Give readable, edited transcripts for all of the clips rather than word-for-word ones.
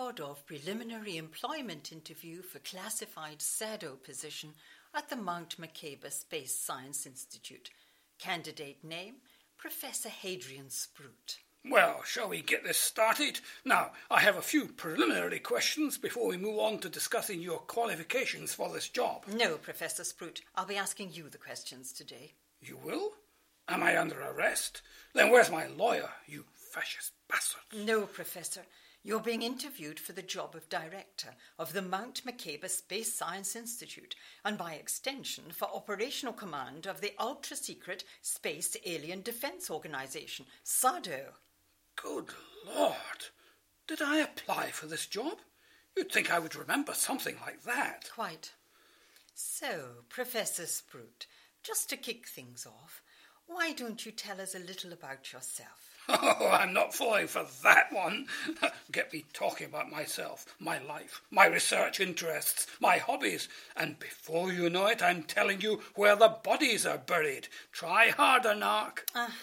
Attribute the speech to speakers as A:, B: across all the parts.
A: record of preliminary employment interview for classified SADO position at the Mount McCabe Space Science Institute. Candidate name, Professor Hadrian Sprout.
B: Well, shall we get this started? Now, I have a few preliminary questions before we move on to discussing your qualifications for this job.
A: No, Professor Sprout. I'll be asking you the questions today.
B: You will? Am I under arrest? Then where's my lawyer, you fascist bastard?
A: No, Professor. You're being interviewed for the job of director of the Mount McCabe Space Science Institute and by extension for operational command of the ultra-secret Space Alien Defense Organization, SADO.
B: Good Lord. Did I apply for this job? You'd think I would remember something like that.
A: Quite. So, Professor Sprout, just to kick things off, why don't you tell us a little about yourself?
B: Oh, I'm not falling for that one. Get me talking about myself, my life, my research interests, my hobbies, and before you know it, I'm telling you where the bodies are buried. Try harder, Nark.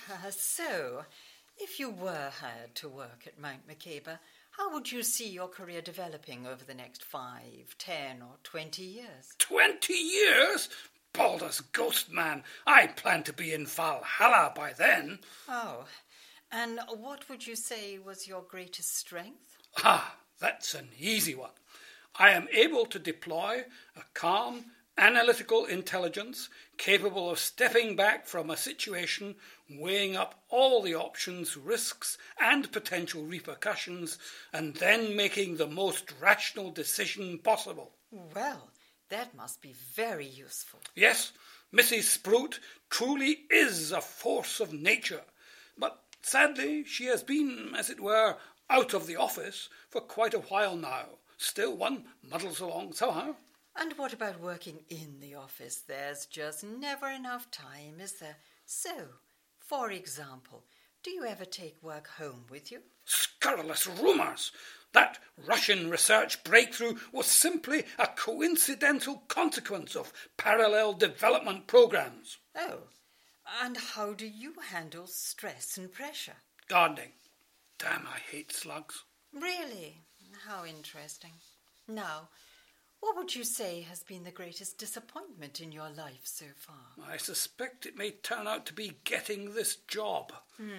A: So, if you were hired to work at Mount McCabe, how would you see your career developing over the next 5, 10 or 20 years?
B: 20 years? Baldur's Ghost, man. I plan to be in Valhalla by then.
A: Oh, and what would you say was your greatest strength?
B: That's an easy one. I am able to deploy a calm, analytical intelligence capable of stepping back from a situation, weighing up all the options, risks, and potential repercussions, and then making the most rational decision possible.
A: Well, that must be very useful.
B: Yes, Mrs. Sprout truly is a force of nature, but sadly, she has been, as it were, out of the office for quite a while now. Still, one muddles along somehow.
A: And what about working in the office? There's just never enough time, is there? So, for example, do you ever take work home with you?
B: Scurrilous rumours! That Russian research breakthrough was simply a coincidental consequence of parallel development programs.
A: Oh, and how do you handle stress and pressure?
B: Gardening. Damn, I hate slugs.
A: Really? How interesting. Now, what would you say has been the greatest disappointment in your life so far?
B: I suspect it may turn out to be getting this job.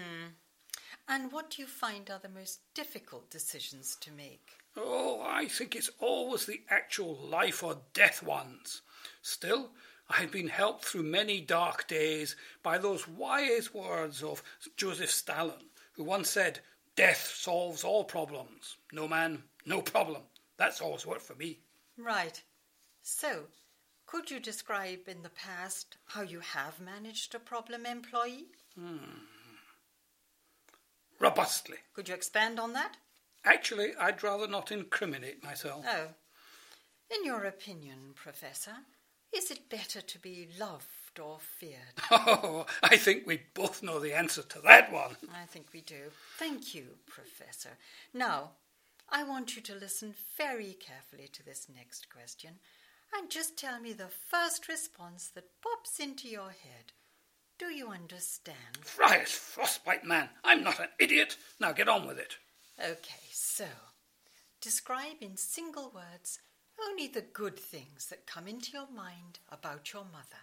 A: And what do you find are the most difficult decisions to make?
B: Oh, I think it's always the actual life or death ones. Still, I've been helped through many dark days by those wise words of Joseph Stalin, who once said, "Death solves all problems. No man, no problem." That's always worked for me.
A: Right. So, could you describe in the past how you have managed a problem employee?
B: Robustly.
A: Could you expand on that?
B: Actually, I'd rather not incriminate myself.
A: Oh. In your opinion, Professor, is it better to be loved or feared?
B: Oh, I think we both know the answer to that one.
A: I think we do. Thank you, Professor. Now, I want you to listen very carefully to this next question and just tell me the first response that pops into your head. Do you understand?
B: Friars frostbite, man. I'm not an idiot. Now get on with it.
A: Okay, so describe in single words only the good things that come into your mind about your mother.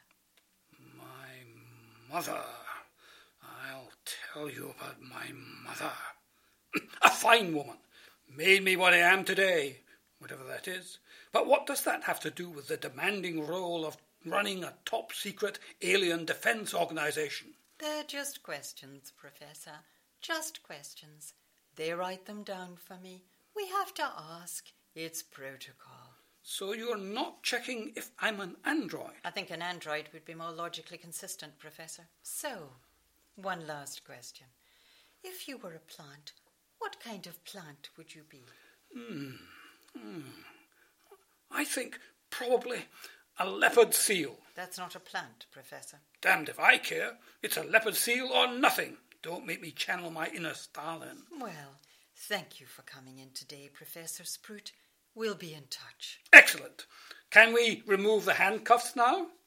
B: My mother. I'll tell you about my mother. A fine woman. Made me what I am today, whatever that is. But what does that have to do with the demanding role of running a top-secret alien defense organization?
A: They're just questions, Professor. Just questions. They write them down for me. We have to ask. It's protocol.
B: So you're not checking if I'm an android?
A: I think an android would be more logically consistent, Professor. So, one last question. If you were a plant, what kind of plant would you be?
B: I think probably a leopard seal.
A: That's not a plant, Professor.
B: Damned if I care. It's a leopard seal or nothing. Don't make me channel my inner Stalin.
A: Well, thank you for coming in today, Professor Sprout. We'll be in touch.
B: Excellent. Can we remove the handcuffs now?